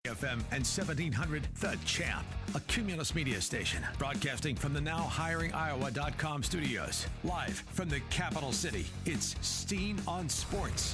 FM and 1700 The Champ, a Cumulus media station, broadcasting from the NowHiringIowa.com studios. Live from the capital city, it's Steen on Sports.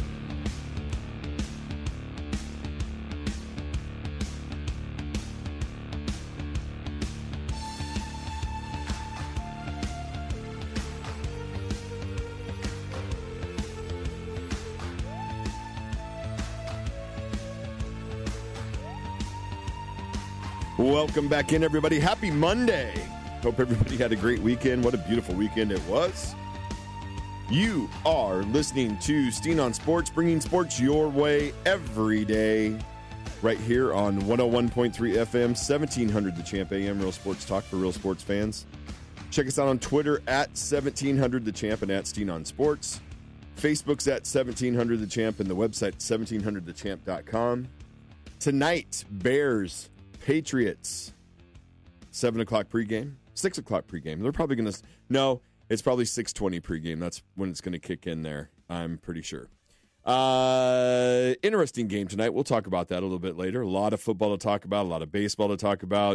Welcome back in, everybody. Happy Monday. Hope everybody had a great weekend. What a beautiful weekend it was. You are listening to Steen on Sports, bringing sports your way every day, right here on 101.3 FM, 1700 The Champ AM, Real Sports Talk for real sports fans. Check us out on Twitter at 1700 The Champ and at Steen on Sports. Facebook's at 1700 The Champ and the website 1700thechamp.com. Tonight, Bears Patriots, 7 o'clock pregame, 6 o'clock pregame. They're probably going to, no, it's probably 6:20 pregame. That's when it's going to kick in there, I'm pretty sure. Interesting game tonight. We'll talk about that a little bit later. A lot of football to talk about, a lot of baseball to talk about,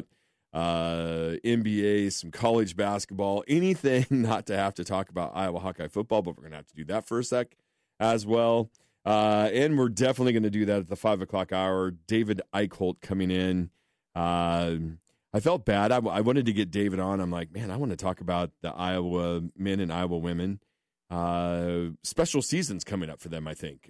NBA, some college basketball, anything not to have to talk about Iowa Hawkeye football, but we're going to have to do that for a sec as well. And we're definitely going to do that at the 5 o'clock hour. David Eichholt coming in. I felt bad. I wanted to get David on. I'm like, man, I want to talk about the Iowa men and Iowa women. Special seasons coming up for them, I think.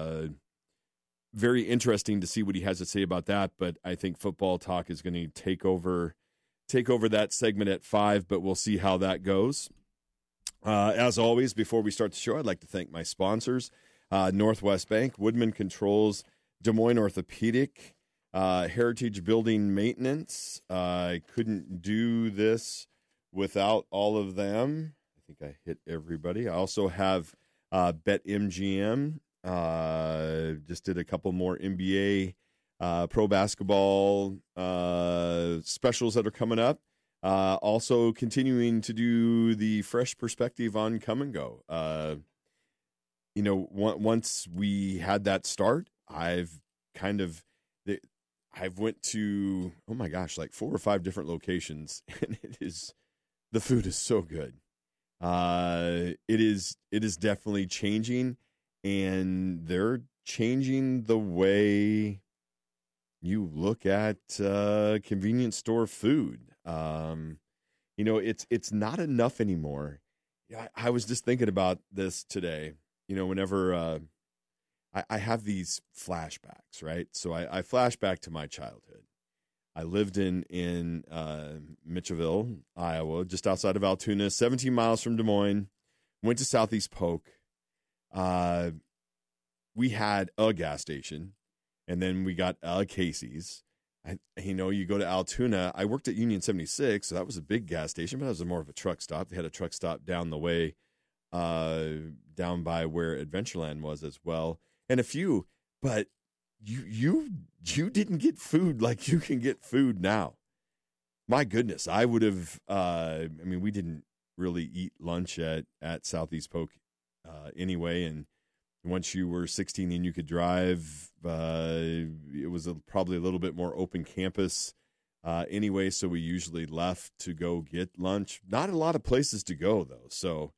Very interesting to see what he has to say about that, but I think football talk is going to take over that segment at 5, but we'll see how that goes. As always, before we start the show, I'd like to thank my sponsors, Northwest Bank, Woodman Controls, Des Moines Orthopedic, Heritage Building Maintenance. I couldn't do this without all of them. I think I hit everybody. I also have BetMGM. Just did a couple more NBA pro basketball specials that are coming up. Also continuing to do the fresh perspective on Come and Go. Once we had that start, I've went to, oh my gosh, like 4 or 5 different locations, and the food is so good. It is definitely changing, and they're changing the way you look at convenience store food. It's not enough anymore. I was just thinking about this today. Whenever I have these flashbacks, right? So I flash back to my childhood. I lived in Mitchellville, Iowa, just outside of Altoona, 17 miles from Des Moines. Went to Southeast Polk. We had a gas station, and then we got a Casey's. You go to Altoona. I worked at Union 76, so that was a big gas station, but that was more of a truck stop. They had a truck stop down the way, down by where Adventureland was as well. And a few, but you didn't get food like you can get food now. My goodness, I would have. We didn't really eat lunch at Southeast Polk anyway. And once you were 16 and you could drive, it was probably a little bit more open campus anyway. So we usually left to go get lunch. Not a lot of places to go though. So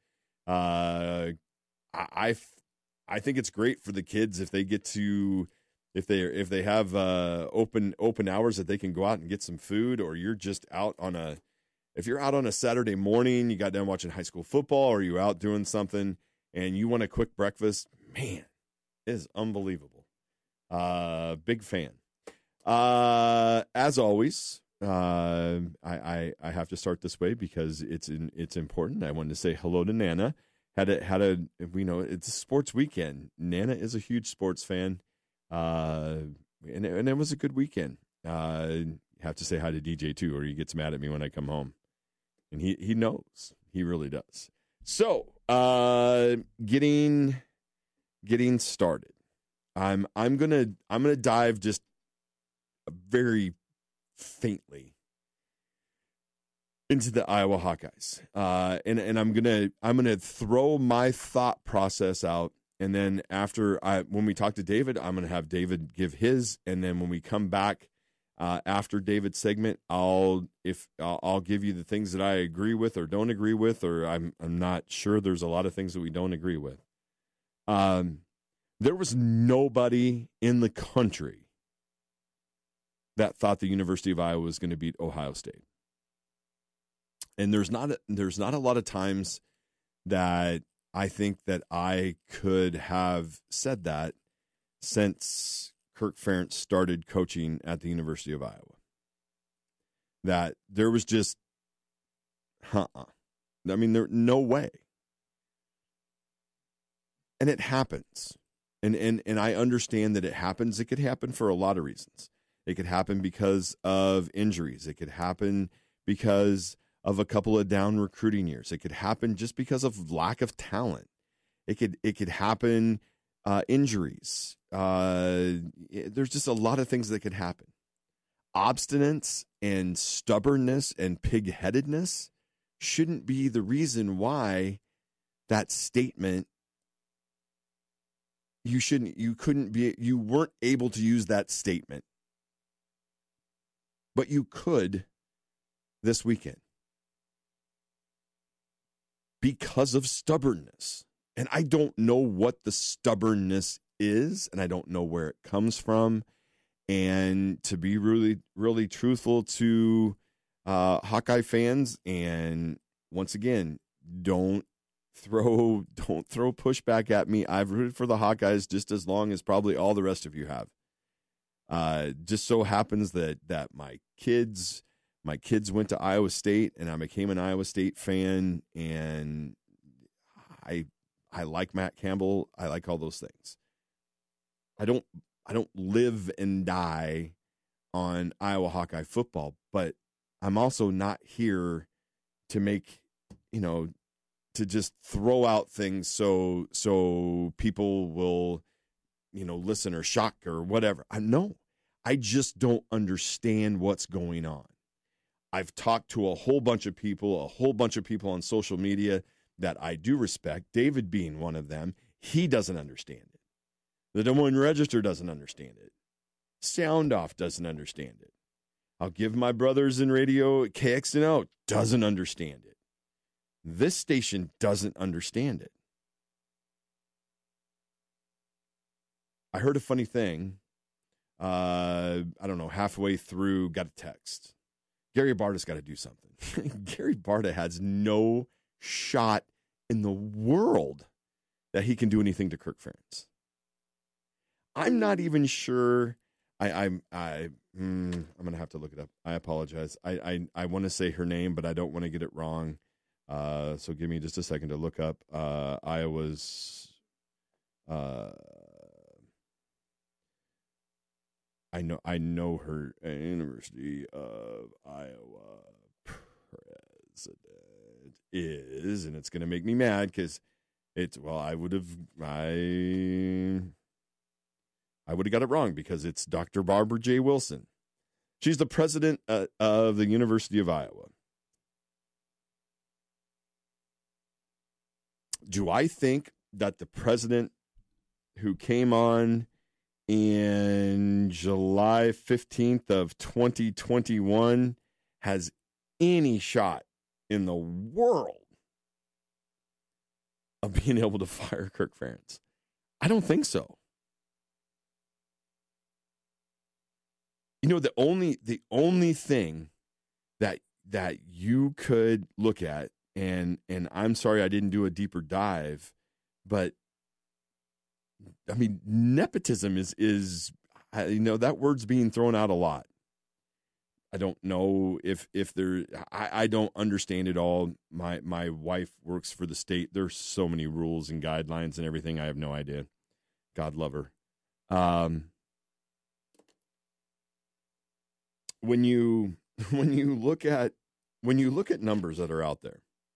I think it's great for the kids if they get to, if they have open hours that they can go out and get some food, or you're just out if you're out on a Saturday morning, you got done watching high school football, or you're out doing something and you want a quick breakfast, man, it is unbelievable. Big fan. As always, I have to start this way because it's important. I wanted to say hello to Nana. It's a sports weekend. Nana is a huge sports fan, and it was a good weekend. Have to say hi to DJ too, or he gets mad at me when I come home, and he knows, he really does. So, getting started. I'm gonna dive just very faintly into the Iowa Hawkeyes, and I'm gonna throw my thought process out, And then when we talk to David, I'm going to have David give his. And then when we come back after David's segment, I'll give you the things that I agree with or don't agree with, or I'm not sure. There's a lot of things that we don't agree with. There was nobody in the country that thought the University of Iowa was going to beat Ohio State. And there's not a lot of times that I think that I could have said that since Kirk Ferentz started coaching at the University of Iowa. That there was just, I mean, no way. And it happens. And I understand that it happens. It could happen for a lot of reasons. It could happen because of injuries. It could happen because of a couple of down recruiting years. It could happen just because of lack of talent. It could happen injuries. There's just a lot of things that could happen. Obstinance and stubbornness and pig-headedness shouldn't be the reason why that statement you weren't able to use that statement. But you could this weekend. Because of stubbornness. And I don't know what the stubbornness is, and I don't know where it comes from. And to be really, really truthful to Hawkeye fans, and once again, don't throw pushback at me. I've rooted for the Hawkeyes just as long as probably all the rest of you have. Just so happens that my kids went to Iowa State, and I became an Iowa State fan, and I like Matt Campbell. I like all those things. I don't live and die on Iowa Hawkeye football, but I'm also not here to make, to just throw out things so people will, listen or shock or whatever. I just don't understand what's going on. I've talked to a whole bunch of people on social media that I do respect, David being one of them. He doesn't understand it. The Des Moines Register doesn't understand it. Sound Off doesn't understand it. I'll give my brothers in radio, KXNO doesn't understand it. This station doesn't understand it. I heard a funny thing. I don't know, halfway through, got a text. Gary Barta's got to do something. Gary Barta has no shot in the world that he can do anything to Kirk Ferentz. I'm not even sure. I'm going to have to look it up. I apologize. I want to say her name, but I don't want to get it wrong. So give me just a second to look up Iowa's. I know her University of Iowa president is, and it's going to make me mad because I would have got it wrong because it's Dr. Barbara J. Wilson. She's the president of the University of Iowa. Do I think that the president who came on in July 15th of 2021 has any shot in the world of being able to fire Kirk Ferentz? I don't think so. The only thing that you could look at, and I'm sorry I didn't do a deeper dive, but I mean, nepotism is that word's being thrown out a lot. I don't know if there, I don't understand it all. My wife works for the state. There's so many rules and guidelines and everything. I have no idea. God love her. When you look at numbers that are out there,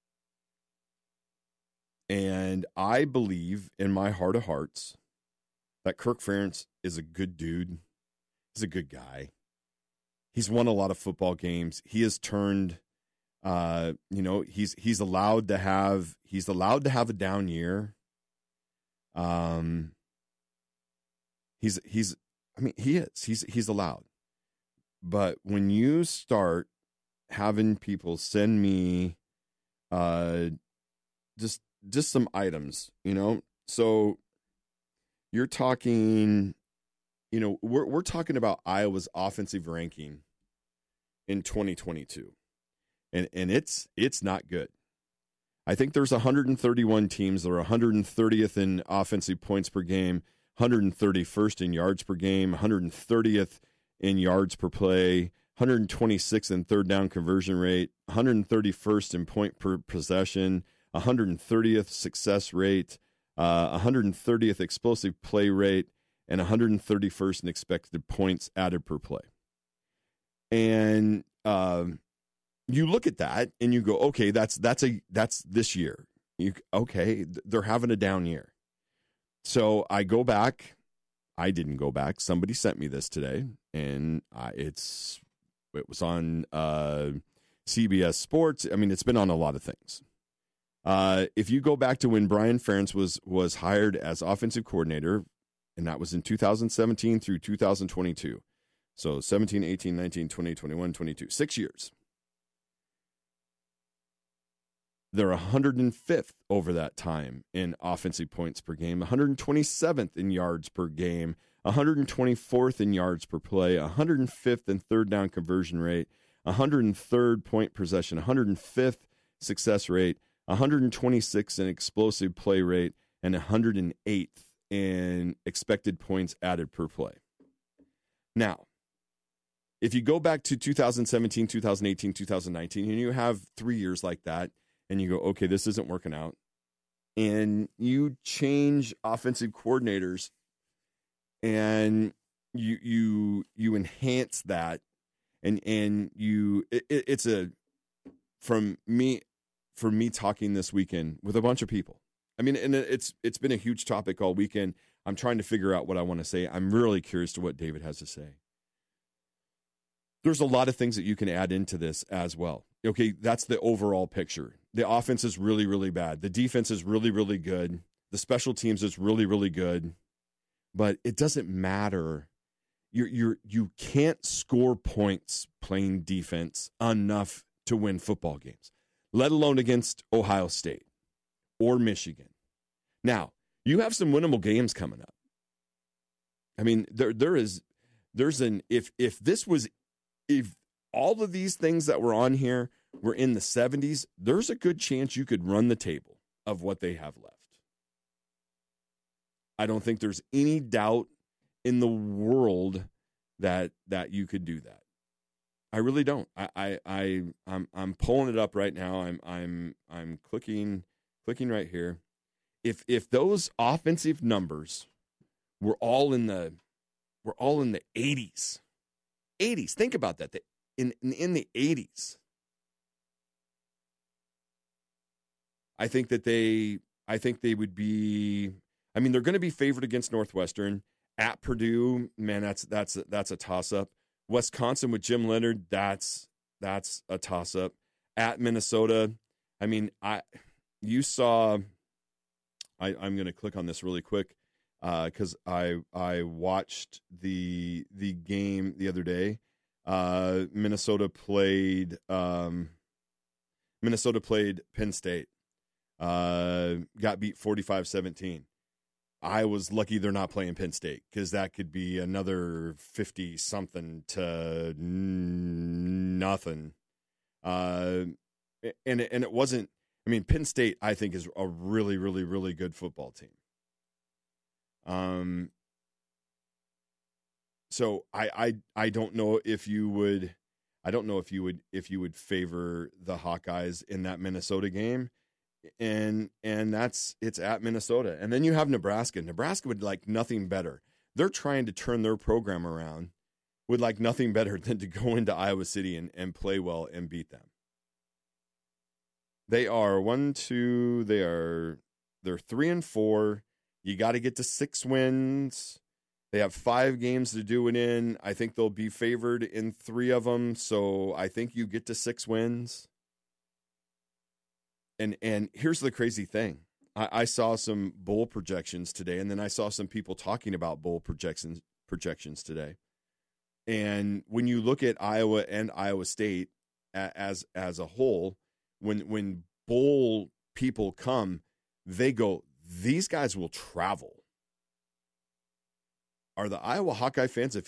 and I believe in my heart of hearts that Kirk Ferentz is a good dude. He's a good guy. He's won a lot of football games. He has turned, he's allowed to have a down year. He's allowed. But when you start having people send me just some items, so you're talking, we're talking about Iowa's offensive ranking in 2022. And it's not good. I think there's 131 teams that are 130th in offensive points per game, 131st in yards per game, 130th in yards per play, 126th in third down conversion rate, 131st in point per possession, 130th success rate, 130th explosive play rate, and 131st in expected points added per play. And you look at that and you go, okay, that's this year. They're having a down year. So I go back. I didn't go back. Somebody sent me this today, and it was on CBS Sports. I mean, it's been on a lot of things. If you go back to when Brian Ferentz was hired as offensive coordinator, and that was in 2017 through 2022. So 17, 18, 19, 20, 21, 22. 6 years. They're 105th over that time in offensive points per game, 127th in yards per game, 124th in yards per play, 105th in third down conversion rate, 103rd point possession, 105th success rate, 126th in explosive play rate, and 108th in expected points added per play. Now, if you go back to 2017, 2018, 2019, and you have 3 years like that, and you go, okay, this isn't working out, and you change offensive coordinators, and you enhance that, and it's for me talking this weekend with a bunch of people. I mean, and it's been a huge topic all weekend. I'm trying to figure out what I want to say. I'm really curious to what David has to say. There's a lot of things that you can add into this as well. Okay, that's the overall picture. The offense is really, really bad. The defense is really, really good. The special teams is really, really good. But it doesn't matter. You can't score points playing defense enough to win football games, let alone against Ohio State or Michigan. Now, you have some winnable games coming up. I mean, if all of these things that were on here were in the 70s, there's a good chance you could run the table of what they have left. I don't think there's any doubt in the world that you could do that. I really don't. I'm pulling it up right now. I'm clicking right here. If those offensive numbers were all in the 80s. 80s. Think about that. In the 80s. I think they would be, I mean, they're going to be favored against Northwestern. At Purdue, man, that's a toss-up. Wisconsin with Jim Leonard, that's a toss-up. At Minnesota, I mean, I'm going to click on this really quick because I watched the game the other day. Minnesota played Penn State. Got beat 45-17. I was lucky they're not playing Penn State because that could be another 50-something to nothing. And it wasn't. I mean, Penn State, I think, is a really, really, really good football team. So I don't know if you would. I don't know if you would favor the Hawkeyes in that Minnesota game. And it's at Minnesota. And then you have Nebraska. Nebraska would like nothing better. They're trying to turn their program around, would like nothing better than to go into Iowa City and play well and beat them. They are 3-4. You got to get to 6 wins. They have 5 games to do it in. I think they'll be favored in 3 of them. So I think you get to 6 wins. And here's the crazy thing. I saw some bowl projections today, and then I saw some people talking about bowl projections today. And when you look at Iowa and Iowa State as a whole, when bowl people come, they go, these guys will travel. Are the Iowa Hawkeye fans,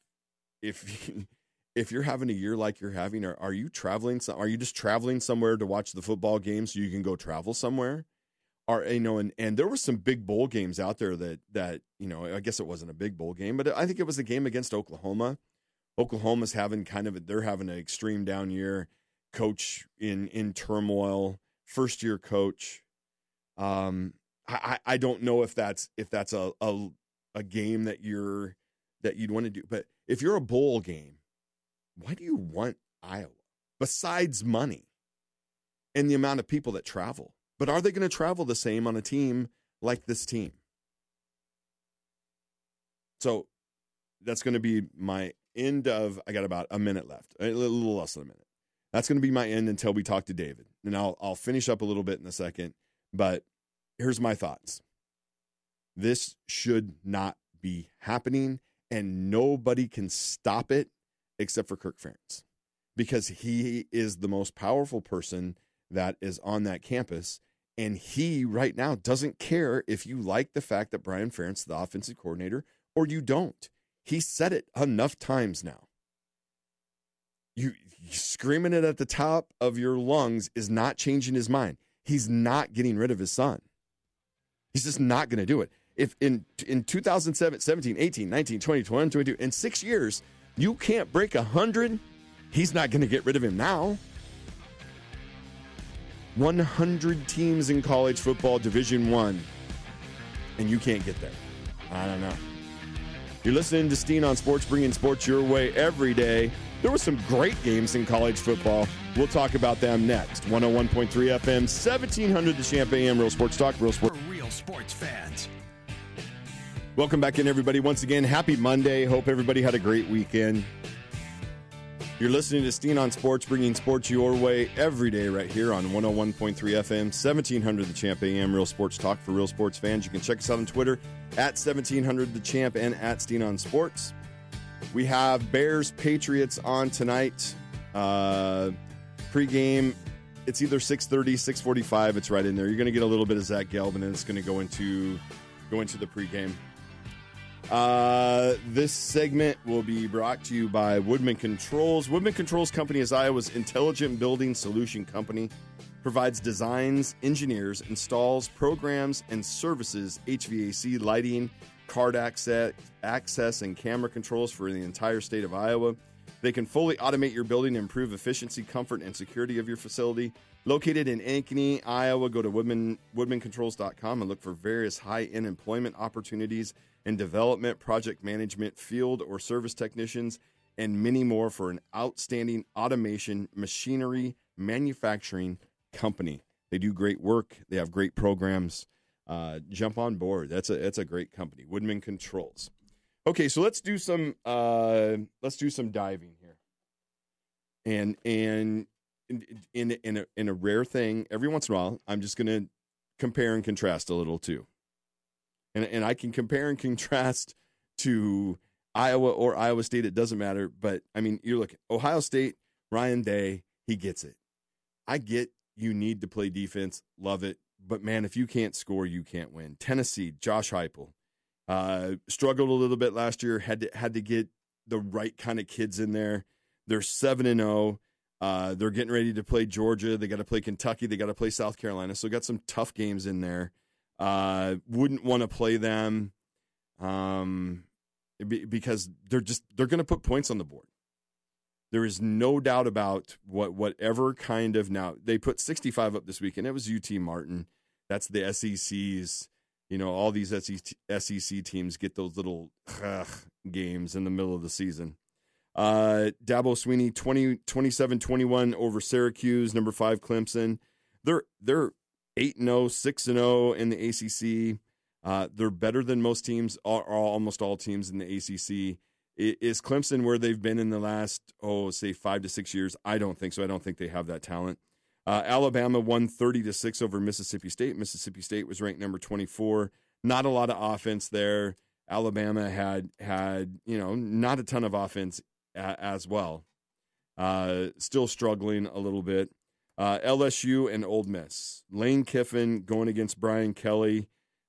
if you're having a year like you're having, are you traveling? Are you just traveling somewhere to watch the football game so you can go travel somewhere? And there were some big bowl games out there that I guess it wasn't a big bowl game, but I think it was a game against Oklahoma. Oklahoma's having they're having an extreme down year. Coach in turmoil, first year coach. I don't know if that's a game that you'd want to do, but if you're a bowl game, why do you want Iowa besides money and the amount of people that travel? But are they going to travel the same on a team like this team? So that's going to be my end of, I got about a minute left, a little less than a minute. That's going to be my end until we talk to David. And I'll finish up a little bit in a second, but here's my thoughts. This should not be happening, and nobody can stop it except for Kirk Ferentz, because he is the most powerful person that is on that campus. And he right now doesn't care if you like the fact that Brian Ferentz is the offensive coordinator or you don't. He said it enough times now. You screaming it at the top of your lungs is not changing his mind. He's not getting rid of his son. He's just not going to do it. If in 2007, 17, 18, 19, 20, 21, 22, in 6 years, you can't break 100, he's not going to get rid of him now. 100 teams in college football, Division I, and you can't get there. I don't know. You're listening to Steen on Sports, bringing sports your way every day. There were some great games in college football. We'll talk about them next. 101.3 FM, 1700 The Champ AM, Real Sports Talk, Real Sports. For real sports fans. Welcome back in, everybody. Once again, happy Monday. Hope everybody had a great weekend. You're listening to Steen on Sports, bringing sports your way every day right here on 101.3 FM, 1700 The Champ AM, Real Sports Talk for real sports fans. You can check us out on Twitter at 1700 The Champ and at Steen on Sports. We have Bears-Patriots on tonight. Pre-game, it's either 6:30, 6:45. It's right in there. You're going to get a little bit of Zach Gelb, and then it's going to go into the pre-game. This segment will be brought to you by Woodman Controls. Woodman Controls Company is Iowa's intelligent building solution company. Provides designs, engineers, installs, programs, and services, HVAC, lighting, card access, and camera controls for the entire state of Iowa. They can fully automate your building and improve efficiency, comfort, and security of your facility. Located in Ankeny, Iowa, go to woodmancontrols.com and look for various high-end employment opportunities and development, project management, field or service technicians, and many more for an outstanding automation, machinery, manufacturing company. They do great work. They have great programs. Jump on board. That's a great company, Woodman Controls. Okay, so let's do some diving here, and in a rare thing, every once in a while, I'm just going to compare and contrast a little too. And I can compare and contrast to Iowa or Iowa State. It doesn't matter. But, I mean, you look at Ohio State, Ryan Day, he gets it. I get you need to play defense. Love it. But, man, if you can't score, you can't win. Tennessee, Josh Heupel, struggled a little bit last year, had to get the right kind of kids in there. They're 7-0. They're getting ready to play Georgia. They got to play Kentucky. They got to play South Carolina. So got some tough games in there. Wouldn't want to play them because they're going to put points on the board. There is no doubt about whatever kind of, now they put 65 up this weekend. It was UT Martin. That's the SEC's, all these SEC teams get those little games in the middle of the season. Dabo Swinney 27-21 over Syracuse, number 5 Clemson. They're 8-0, 6-0 in the ACC. They're better than most teams, or almost all teams in the ACC. Is Clemson where they've been in the last, say 5 to 6 years? I don't think so. I don't think they have that talent. Alabama won 30-6 over Mississippi State. Mississippi State was ranked number 24. Not a lot of offense there. Alabama had not a ton of offense as well. Still struggling a little bit. LSU and Ole Miss. Lane Kiffin going against Brian Kelly.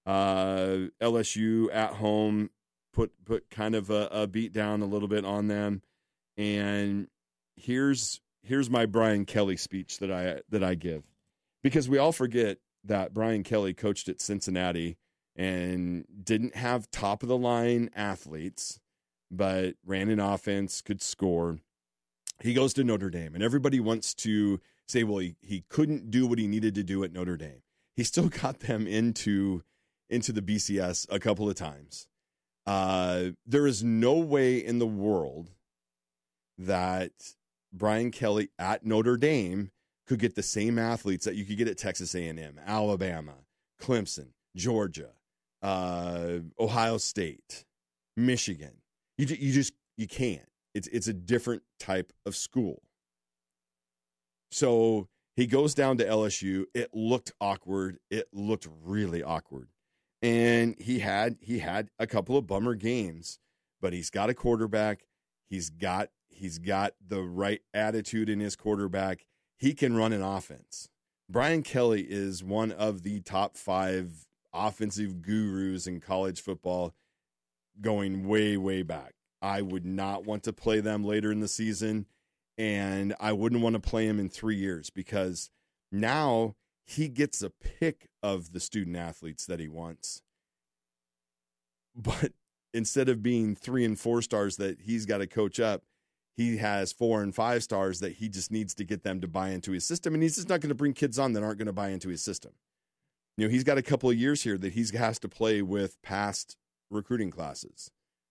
LSU at home put kind of a beat down a little bit on them. And here's my Brian Kelly speech that I give, because we all forget that Brian Kelly coached at Cincinnati and didn't have top of the line athletes, but ran an offense, could score. He goes to Notre Dame, and everybody wants to say, well, he couldn't do what he needed to do at Notre Dame. He still got them into the BCS a couple of times. There is no way in the world that Brian Kelly at Notre Dame could get the same athletes that you could get at Texas A&M, Alabama, Clemson, Georgia, Ohio State, Michigan. You can't. It's a different type of school. So he goes down to LSU. It looked awkward. It looked really awkward. And he had a couple of bummer games, but he's got a quarterback. He's got the right attitude in his quarterback. He can run an offense. Brian Kelly is one of the top 5 offensive gurus in college football going way, way back. I would not want to play them later in the season, and I wouldn't want to play him in 3 years, because now he gets a pick of the student athletes that he wants. But instead of being 3 and 4 stars that he's got to coach up, he has 4 and 5 stars that he just needs to get them to buy into his system. And he's just not going to bring kids on that aren't going to buy into his system. He's got a couple of years here that he has to play with past recruiting classes.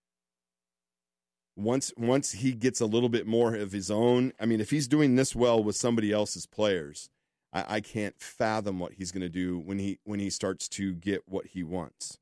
Once he gets a little bit more of his own, I mean, if he's doing this well with somebody else's players, I can't fathom what he's going to do when he starts to get what he wants.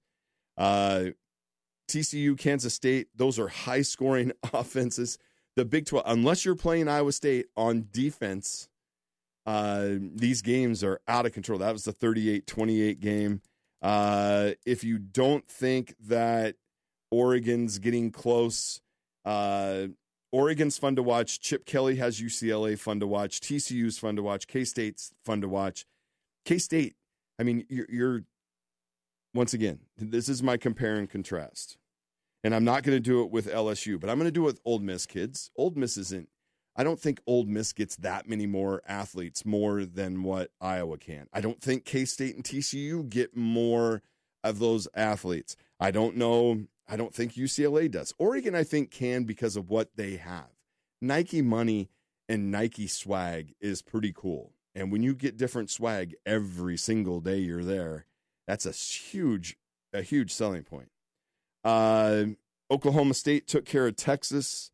TCU, Kansas State, those are high-scoring offenses. The Big 12, unless you're playing Iowa State on defense, these games are out of control. That was the 38-28 game. If you don't think that Oregon's getting close, Oregon's fun to watch. Chip Kelly has UCLA fun to watch. TCU's fun to watch. K-State's fun to watch. K-State, I mean, you're once again, this is my compare and contrast. And I'm not going to do it with LSU, but I'm going to do it with Ole Miss, kids. Ole Miss I don't think Ole Miss gets that many more athletes more than what Iowa can. I don't think K-State and TCU get more of those athletes. I don't know. I don't think UCLA does. Oregon, I think, can because of what they have. Nike money and Nike swag is pretty cool. And when you get different swag every single day you're there, that's a huge selling point. Oklahoma State took care of Texas.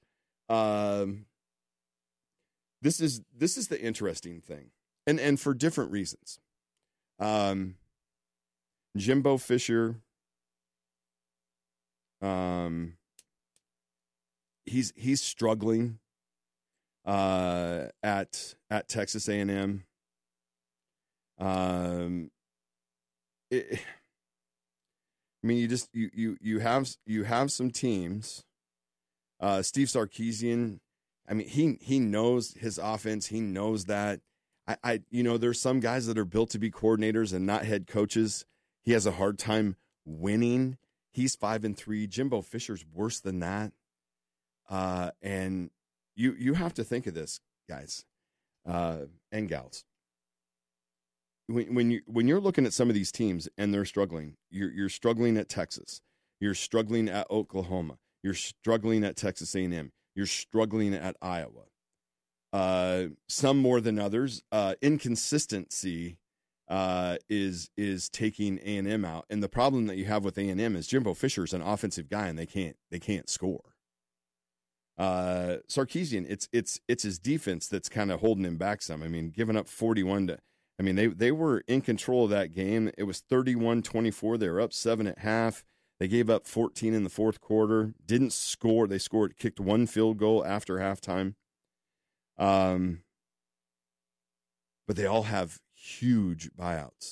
This is the interesting thing, and for different reasons. Jimbo Fisher, he's struggling at Texas A&M. I mean, you have some teams. Steve Sarkisian, I mean, he knows his offense. He knows that. There's some guys that are built to be coordinators and not head coaches. He has a hard time winning. He's 5-3. Jimbo Fisher's worse than that. And you have to think of this, guys, and gals. When you're looking at some of these teams and they're struggling, you're struggling at Texas, you're struggling at Oklahoma, you're struggling at Texas A&M, you're struggling at Iowa. Some more than others. Inconsistency is taking A&M out, and the problem that you have with A&M is Jimbo Fisher's an offensive guy and they can't score. Sarkisian, it's his defense that's kind of holding him back some. I mean, giving up 41 to. I mean, they were in control of that game. It was 31-24. They were up 7 at half. They gave up 14 in the fourth quarter. Didn't score. They kicked 1 field goal after halftime. But but they all have huge buyouts.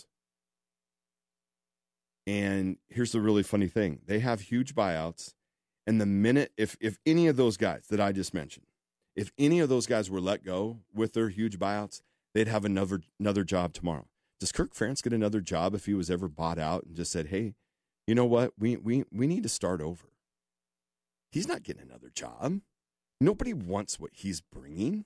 And here's the really funny thing. They have huge buyouts. And the minute, if any of those guys that I just mentioned, if any of those guys were let go with their huge buyouts, they'd have another job tomorrow. Does Kirk Ferentz get another job if he was ever bought out and just said, hey, you know what? We need to start over. He's not getting another job. Nobody wants what he's bringing.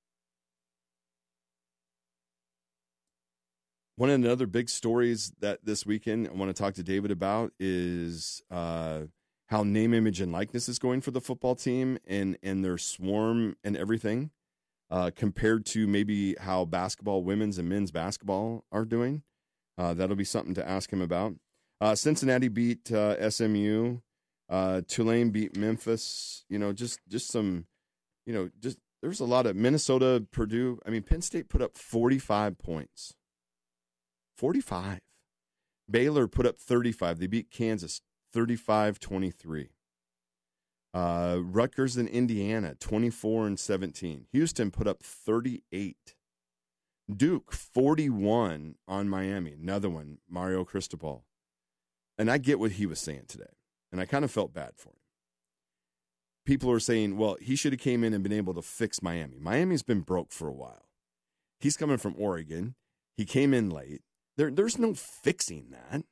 One of the other big stories that this weekend I want to talk to David about is how name, image, and likeness is going for the football team and their swarm and everything compared to maybe how basketball, women's and men's basketball are doing. That'll be something to ask him about. Cincinnati beat SMU. Tulane beat Memphis. Just some, there's a lot of Minnesota, Purdue. I mean, Penn State put up 45 points. 45. Baylor put up 35. They beat Kansas 35-23. Rutgers and Indiana 24-17. Houston put up 38. Duke 41 on Miami. Another one, Mario Cristobal. And I get what he was saying today, and I kind of felt bad for him. People are saying, well, he should have came in and been able to fix Miami. Miami's been broke for a while. He's coming from Oregon. He came in late. There's no fixing that.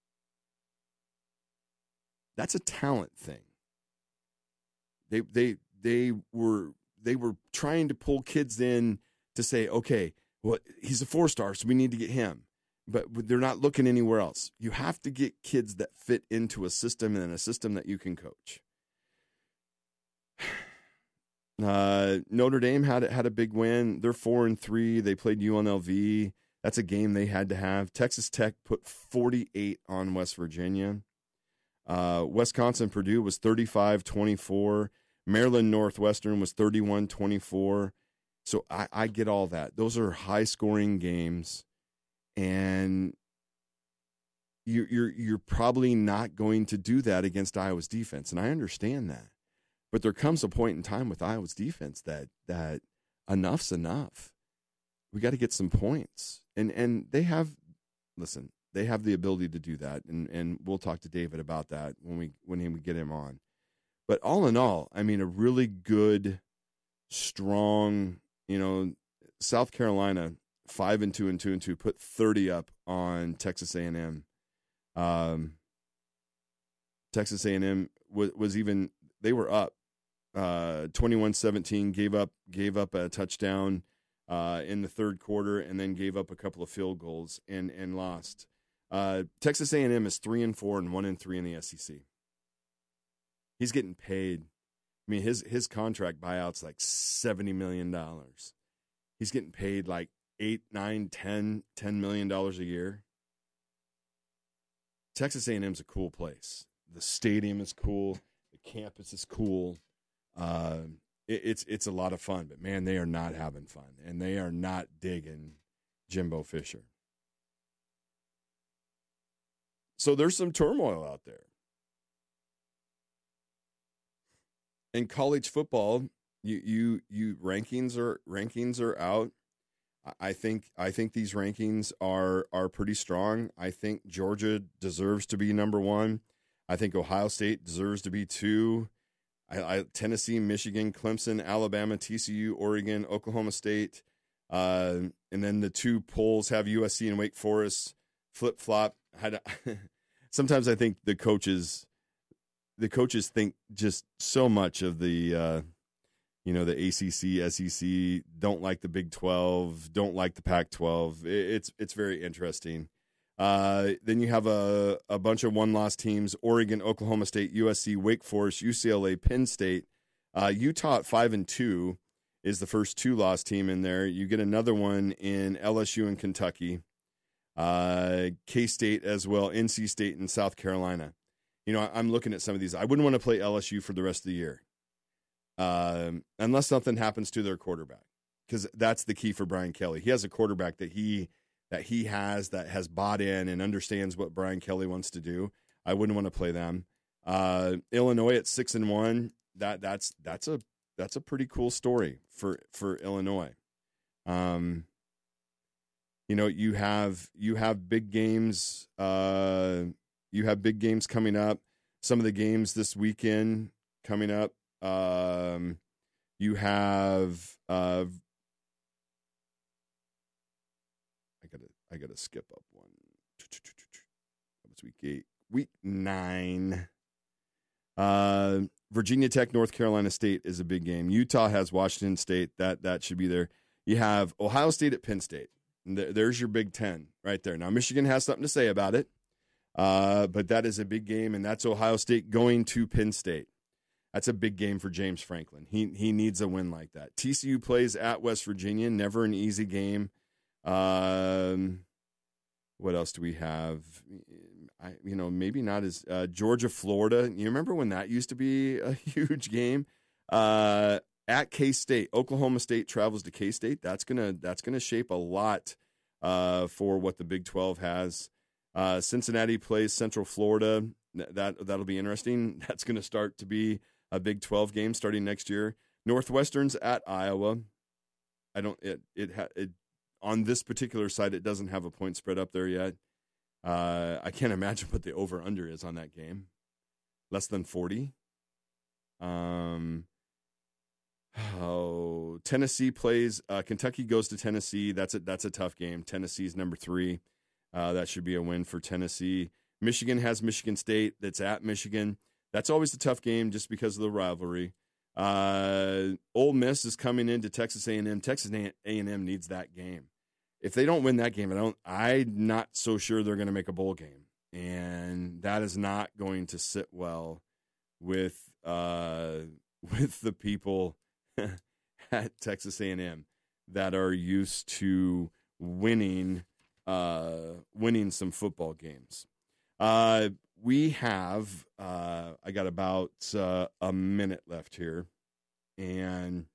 That's a talent thing. They were trying to pull kids in to say, okay, well, he's a 4-star, so we need to get him. But they're not looking anywhere else. You have to get kids that fit into a system and a system that you can coach. Notre Dame had a big win. They're 4-3. They played UNLV. That's a game they had to have. Texas Tech put 48 on West Virginia. Wisconsin Purdue was 35-24. Maryland Northwestern was 31-24. So I get all that. Those are high-scoring games, and you're probably not going to do that against Iowa's defense, and I understand that. But there comes a point in time with Iowa's defense that enough's enough. We got to get some points. And they have the ability to do that. And we'll talk to David about that when we get him on. But all in all, I mean, a really good, strong, South Carolina 5-2 and 2-2 put 30 up on Texas A&M. Texas A&M was even, they were up 21-17, gave up a touchdown in the third quarter, and then gave up a couple of field goals and lost. Texas A&M is 3-4 and 1-3 in the SEC. He's getting paid. I mean, his contract buyout's like $70 million. He's getting paid like $8, $9, $10 million a year. Texas A&M's a cool place. The stadium is cool. The campus is cool. It's a lot of fun, but man, they are not having fun, and they are not digging Jimbo Fisher. So there's some turmoil out there. In college football, you rankings are out. I think these rankings are pretty strong. I think Georgia deserves to be number 1. I think Ohio State deserves to be 2. Tennessee, Michigan, Clemson, Alabama, TCU, Oregon, Oklahoma State, and then the 2 polls have USC and Wake Forest flip-flop. Sometimes I think the coaches think just so much of the the ACC, SEC, don't like the Big 12, don't like the Pac-12. It's very interesting. Then you have a bunch of one-loss teams: Oregon, Oklahoma State, USC, Wake Forest, UCLA, Penn State. Utah at 5-2 is the first 2-loss team in there. You get another one in LSU and Kentucky, K-State as well, NC State and South Carolina. I'm looking at some of these. I wouldn't want to play LSU for the rest of the year unless something happens to their quarterback, because that's the key for Brian Kelly. He has a quarterback that he has bought in and understands what Brian Kelly wants to do. I wouldn't want to play them. Illinois at 6-1. That's a pretty cool story for Illinois. You have big games. You have big games coming up. Some of the games this weekend coming up. You have. I gotta skip up one. What's week 8? Week 9. Virginia Tech, North Carolina State is a big game. Utah has Washington State. That should be there. You have Ohio State at Penn State. There's your Big Ten right there. Now, Michigan has something to say about it, but that is a big game, and that's Ohio State going to Penn State. That's a big game for James Franklin. He needs a win like that. TCU plays at West Virginia. Never an easy game. What else do we have? Maybe not as Georgia, Florida. You remember when that used to be a huge game? At K-State, Oklahoma State travels to K-State. That's gonna shape a lot for what the Big 12 has. Cincinnati plays Central Florida. That'll be interesting. That's gonna start to be a Big 12 game starting next year. Northwestern's at Iowa. On this particular side, it doesn't have a point spread up there yet. I can't imagine what the over-under is on that game. Less than 40. Tennessee plays. Kentucky goes to Tennessee. That's a tough game. Tennessee's number 3. That should be a win for Tennessee. Michigan has Michigan State. That's at Michigan. That's always a tough game just because of the rivalry. Ole Miss is coming into Texas A&M. Texas A&M needs that game. If they don't win that game, I'm not so sure they're going to make a bowl game, and that is not going to sit well with the people at Texas A&M that are used to winning some football games. We have I got about a minute left here, and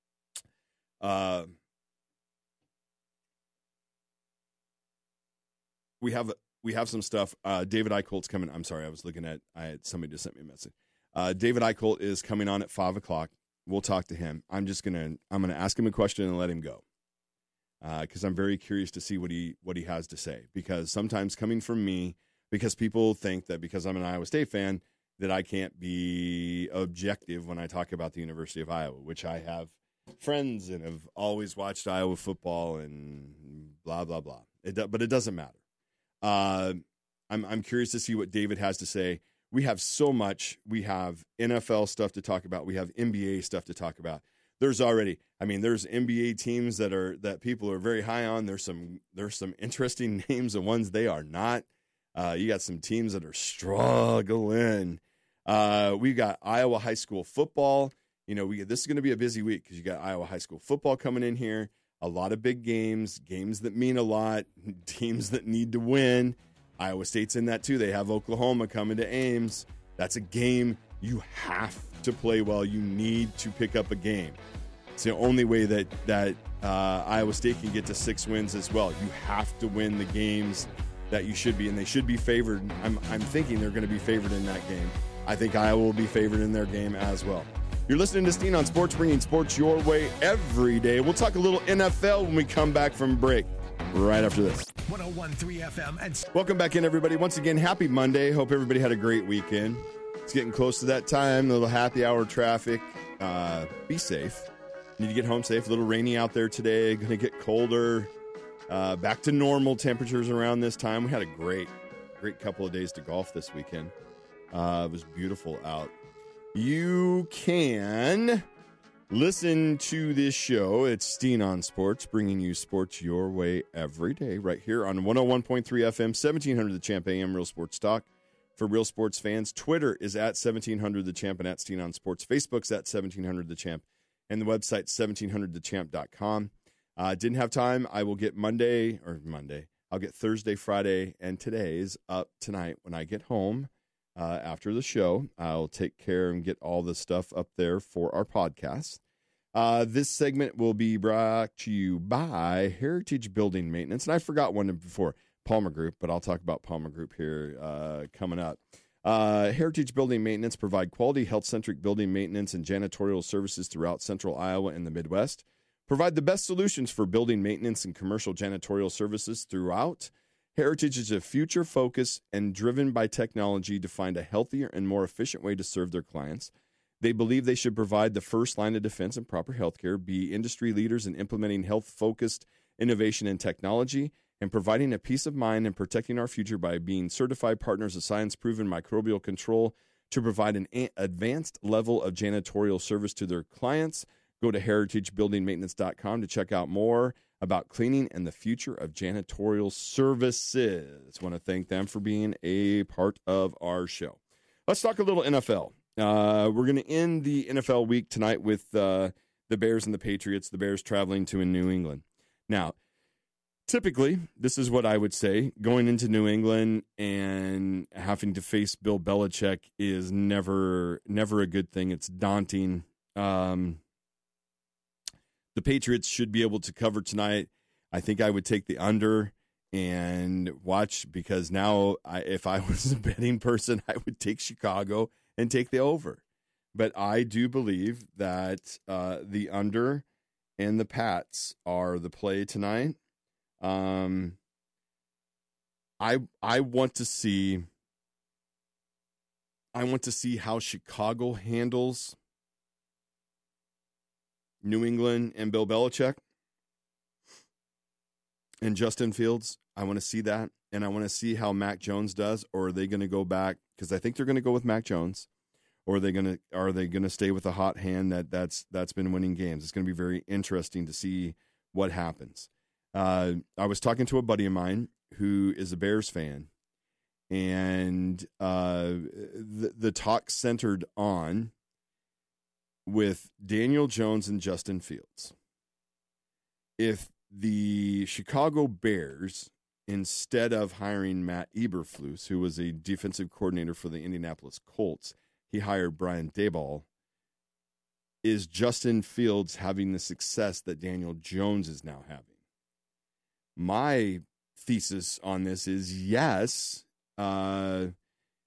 we have some stuff. David Eicholt's coming. I'm sorry, somebody just sent me a message. David Eicholt is coming on at 5:00. We'll talk to him. I'm gonna ask him a question and let him go, because I'm very curious to see what he has to say. Because sometimes coming from me, because people think that because I'm an Iowa State fan that I can't be objective when I talk about the University of Iowa, which I have friends and have always watched Iowa football and blah blah blah. But it doesn't matter. I'm curious to see what David has to say. We have so much. We have NFL stuff to talk about. We have NBA stuff to talk about. There's NBA teams that people are very high on. There's some interesting names and ones they are not. You got some teams that are struggling. We got Iowa high school football. This is going to be a busy week because you got Iowa high school football coming in here. A lot of big games that mean a lot, teams that need to win. Iowa State's in that too. They have Oklahoma coming to Ames. That's a game you have to play well. You need to pick up a game. It's the only way that Iowa State can get to 6 wins as well. You have to win the games that you should be, and they should be favored. I'm thinking they're going to be favored in that game. I think Iowa will be favored in their game as well. You're listening to Steen on Sports, bringing sports your way every day. We'll talk a little NFL when we come back from break, right after this. 101.3 FM. And welcome back in, everybody. Once again, happy Monday. Hope everybody had a great weekend. It's getting close to that time, a little happy hour traffic. Be safe. Need to get home safe. A little rainy out there today. Going to get colder. Back to normal temperatures around this time. We had a great couple of days to golf this weekend. It was beautiful out. You can listen to this show. It's Steen on Sports, bringing you sports your way every day right here on 101.3 FM, 1700 The Champ AM, Real Sports Talk for real sports fans. Twitter is at 1700 The Champ and at Steen on Sports. Facebook's at 1700 The Champ, and the website 1700thechamp.com. Didn't have time. I will get Monday. I'll get Thursday, Friday, and today's up tonight when I get home. After the show, I'll take care and get all the stuff up there for our podcast. This segment will be brought to you by Heritage Building Maintenance. And I forgot one before, Palmer Group, but I'll talk about Palmer Group here coming up. Heritage Building Maintenance provide quality, health-centric building maintenance and janitorial services throughout central Iowa and the Midwest. provide the best solutions for building maintenance and commercial janitorial services throughout. Heritage is a future focus and driven by technology to find a healthier and more efficient way to serve their clients. They believe they should provide the first line of defense in proper healthcare, be industry leaders in implementing health-focused innovation and technology, and providing a peace of mind and protecting our future by being certified partners of science-proven microbial control to provide an advanced level of janitorial service to their clients. Go to heritagebuildingmaintenance.com to check out more about cleaning and the future of janitorial services. I want to thank them for being a part of our show. Let's talk a little NFL. We're going to end the NFL week tonight with the Bears and the Patriots, the Bears traveling to New England. Now, typically, this is what I would say. Going into New England and having to face Bill Belichick is never a good thing. It's daunting. The Patriots should be able to cover tonight. I think I would take the under and watch, because now if I was a betting person, I would take Chicago and take the over. But I do believe that the under and the Pats are the play tonight. I want to see how Chicago handles New England and Bill Belichick and Justin Fields. I want to see that, and I want to see how Mac Jones does. Or are they going to go back? Because I think they're going to go with Mac Jones. Or are they going to stay with a hot hand that's been winning games? It's going to be very interesting to see what happens. I was talking to a buddy of mine who is a Bears fan, and the talk centered on with Daniel Jones and Justin Fields. If the Chicago Bears, instead of hiring Matt Eberflus, who was a defensive coordinator for the Indianapolis Colts, he hired Brian Daboll, is Justin Fields having the success that Daniel Jones is now having? My thesis on this is yes. And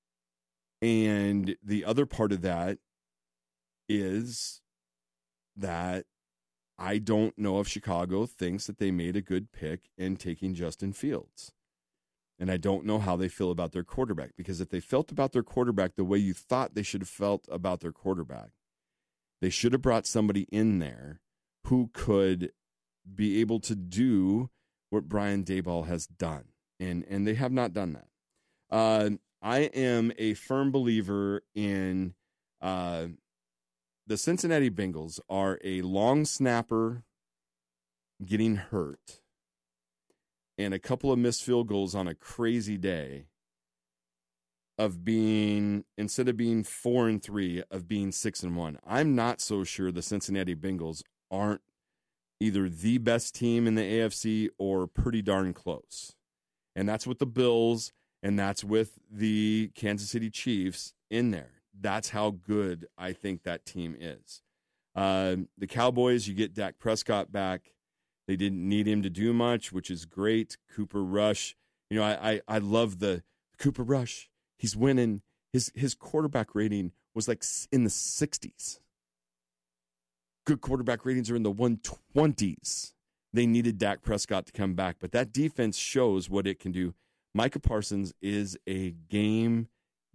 the other part of that is that I don't know if Chicago thinks that they made a good pick in taking Justin Fields. And I don't know how they feel about their quarterback, because if they felt about their quarterback the way you thought they should have felt about their quarterback, they should have brought somebody in there who could be able to do what Brian Daboll has done. And they have not done that. I am a firm believer in the Cincinnati Bengals are a long snapper getting hurt and a couple of missed field goals on a crazy day of being, instead of being 4-3, of being 6-1. I'm not so sure the Cincinnati Bengals aren't either the best team in the AFC or pretty darn close. And that's with the Bills, and that's with the Kansas City Chiefs in there. That's how good I think that team is. The Cowboys, you get Dak Prescott back. They didn't need him to do much, which is great. Cooper Rush. You know, I love the Cooper Rush. He's winning. His quarterback rating was like in the 60s. Good quarterback ratings are in the 120s. They needed Dak Prescott to come back, but that defense shows what it can do. Micah Parsons is a game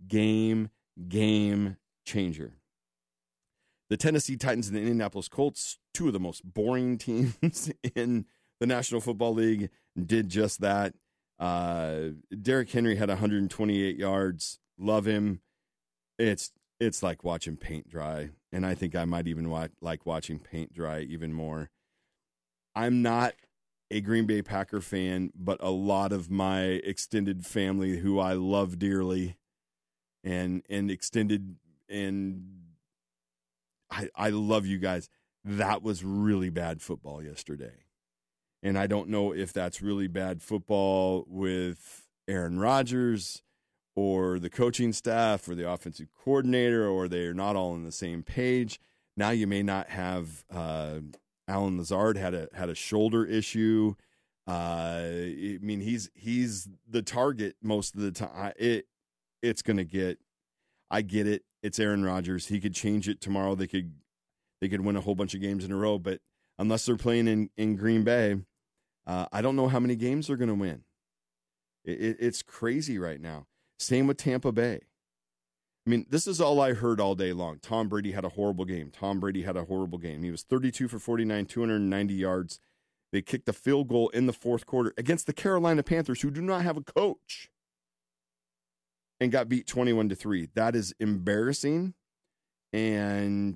changer. The Tennessee Titans and the Indianapolis Colts, two of the most boring teams in the National Football League, did just that. Derrick Henry had 128 yards. Love him. It's like watching paint dry, and I think I might even like watching paint dry even more. I'm not a Green Bay Packer fan, but a lot of my extended family, who I love dearly, and extended, and I love you guys. That was really bad football yesterday. And I don't know if that's really bad football with Aaron Rodgers or the coaching staff or the offensive coordinator, or they're not all on the same page. Now you may not have Alan Lazard had a shoulder issue. I mean, he's the target most of the time. It's going to get. I get it. It's Aaron Rodgers. He could change it tomorrow. They could win a whole bunch of games in a row. But unless they're playing in Green Bay, I don't know how many games they're going to win. It's crazy right now. Same with Tampa Bay. I mean, this is all I heard all day long. Tom Brady had a horrible game. Tom Brady had a horrible game. He was 32 for 49, 290 yards. They kicked a field goal in the fourth quarter against the Carolina Panthers, who do not have a coach, and got beat 21-3. That is embarrassing. And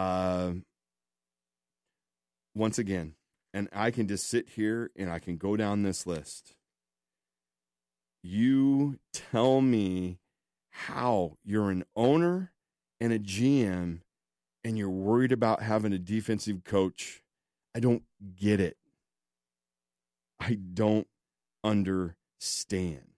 once again, and I can just sit here and I can go down this list. You tell me how you're an owner and a GM and you're worried about having a defensive coach. I don't get it. I don't understand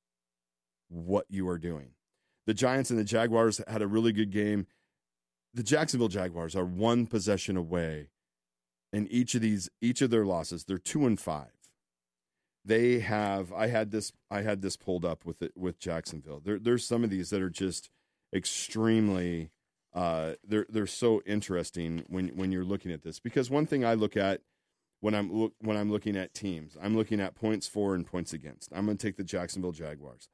what you are doing. The Giants and the Jaguars had a really good game. The Jacksonville Jaguars are one possession away in each of their losses. They're 2-5. They have. I had this pulled up with Jacksonville. There's some of these that are just extremely. They're so interesting when you're looking at this, because one thing I look at when I'm looking at teams, I'm looking at points for and points against. I'm going to take the Jacksonville Jaguars.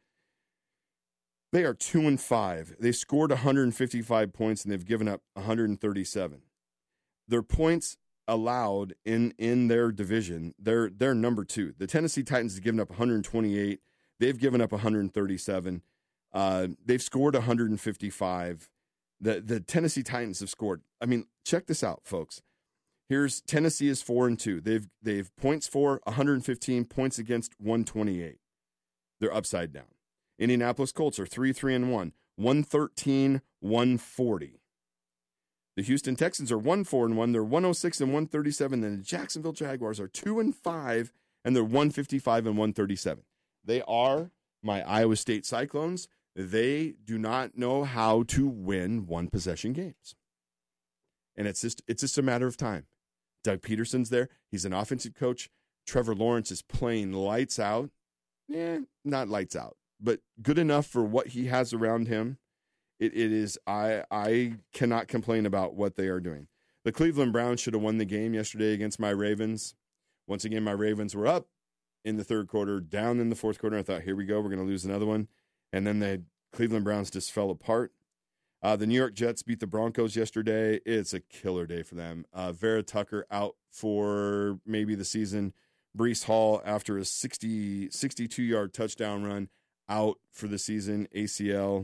They are 2-5. They scored 155 points and they've given up 137. Their points allowed in their division, they're number 2. The Tennessee Titans have given up 128. They've given up 137. They've scored 155. The Tennessee Titans have scored. I mean, check this out, folks. Here's Tennessee is 4-2. They've points for 115, points against 128. They're upside down. Indianapolis Colts are 3-1, 113, 140. The Houston Texans are 1-4-1. They're 106 and 137. And the Jacksonville Jaguars are 2-5, and they're 155 and 137. They are my Iowa State Cyclones. They do not know how to win one possession games, and it's just a matter of time. Doug Peterson's there. He's an offensive coach. Trevor Lawrence is playing lights out. Not lights out, but good enough for what he has around him. It is. I cannot complain about what they are doing. The Cleveland Browns should have won the game yesterday against my Ravens. Once again, my Ravens were up in the third quarter, down in the fourth quarter. I thought, here we go, we're going to lose another one. And then the Cleveland Browns just fell apart. The New York Jets beat the Broncos yesterday. It's a killer day for them. Vera Tucker out for maybe the season. Breece Hall, after a 62-yard touchdown run, out for the season, ACL.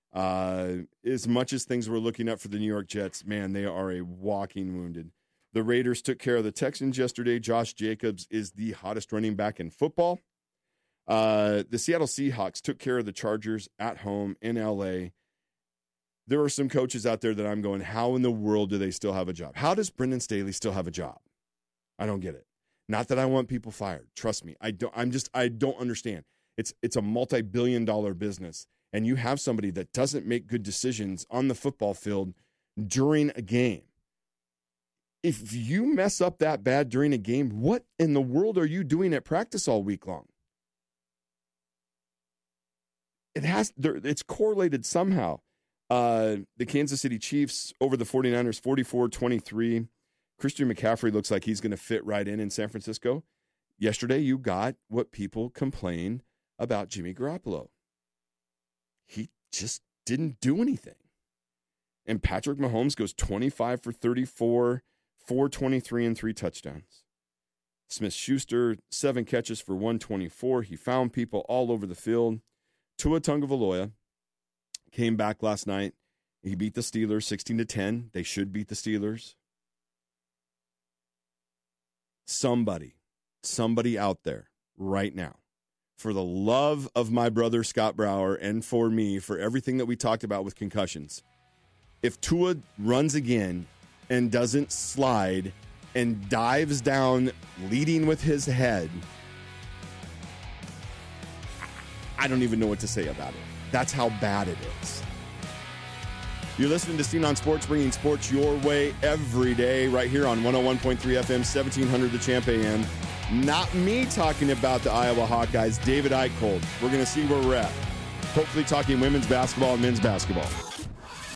As much as things were looking up for the New York Jets, man, they are a walking wounded. The Raiders took care of the Texans yesterday. Josh Jacobs is the hottest running back in football. The Seattle Seahawks took care of the Chargers at home in L.A. There are some coaches out there that I'm going, how in the world do they still have a job? How does Brendan Staley still have a job? I don't get it. Not that I want people fired. Trust me. I don't understand. It's a multi-billion-dollar business, and you have somebody that doesn't make good decisions on the football field during a game. If you mess up that bad during a game, what in the world are you doing at practice all week long? It's correlated somehow. The Kansas City Chiefs over the 49ers, 44-23. Christian McCaffrey looks like he's going to fit right in San Francisco. Yesterday, you got what people complain about Jimmy Garoppolo. He just didn't do anything. And Patrick Mahomes goes 25 for 34, 423, and 3 touchdowns. Smith-Schuster, 7 catches for 124. He found people all over the field. Tua Tagovailoa came back last night. He beat the Steelers 16-10. They should beat the Steelers. Somebody out there right now, for the love of my brother Scott Brower and for me, for everything that we talked about with concussions, if Tua runs again and doesn't slide and dives down leading with his head, I don't even know what to say about it. That's how bad it is. You're listening to Scene on Sports, bringing sports your way every day right here on 101.3 FM, 1700 The Champ AM. Not me talking about the Iowa Hawkeyes, David Eichhold. We're going to see where we're at. Hopefully talking women's basketball and men's basketball.